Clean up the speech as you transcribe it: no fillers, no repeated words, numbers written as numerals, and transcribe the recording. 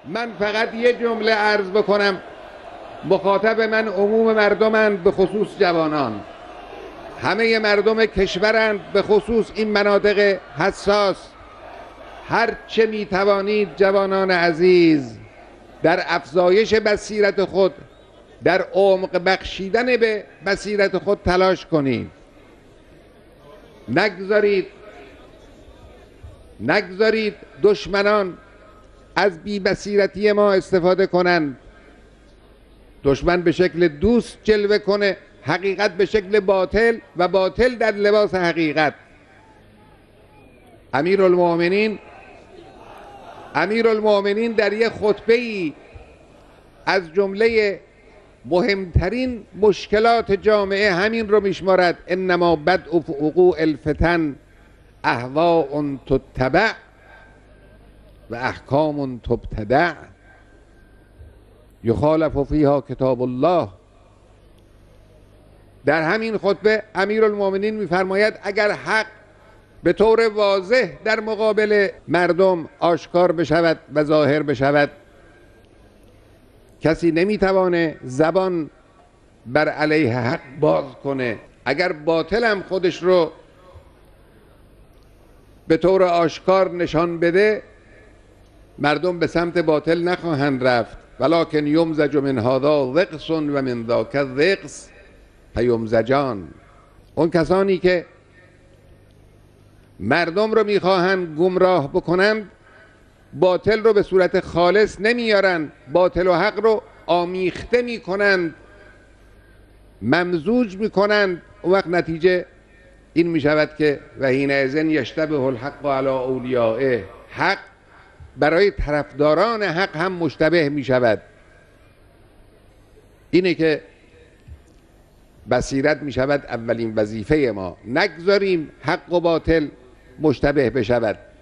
من فقط یه جمله عرض بکنم. مخاطب من عموم مردمند، به خصوص جوانان. همه مردم کشورند، به خصوص این مناطق حساس. هر چه می توانید جوانان عزیز در افزایش بصیرت خود، در عمق بخشیدن به بصیرت خود تلاش کنید. نگذارید دشمنان از بی بصیرتی ما استفاده کنند. دشمن به شکل دوست جلوه کنه، حقیقت به شکل باطل و باطل در لباس حقیقت. امیرالمؤمنین در یک خطبه‌ای از جمله مهمترین مشکلات جامعه همین رو میشمارد: انما بدء وقوع الفتن اهواء تتبع و احکام تبتدع یخالف فیها کتاب الله. در همین خطبه امیرالمؤمنین میفرماید اگر حق به طور واضح در مقابل مردم آشکار بشود و ظاهر بشود، کسی نمیتوانه زبان بر علیه حق باز کنه. اگر باطل هم خودش رو به طور آشکار نشان بده، مردم به سمت باطل نخواهند رفت. ولکن یمزج من هذا رقص و من ذاک رقص فیمزجان. اون کسانی که مردم رو میخواهند گمراه بکنند، باطل رو به صورت خالص نمیارن، باطل و حق رو آمیخته میکنند، ممزوج میکنند. اون وقت نتیجه این میشود که و حینئذ یشتبه الحق علی اولیائه، حق برای طرفداران حق هم مشتبه میشود. اینه که بصیرت میشود اولین وظیفه ما. نگذاریم حق و باطل مشتبه بشود.